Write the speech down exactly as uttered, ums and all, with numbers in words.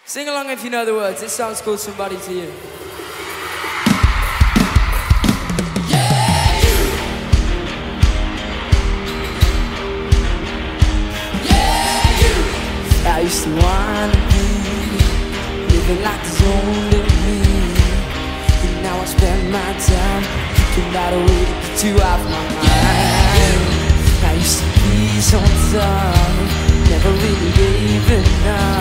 Sing along if you know the words. This song's called Somebody to You. I used to wanna be living like there's only me, and now I spend my time thinking about a way to get you off my mind. I used to be so tough, never really gave enough.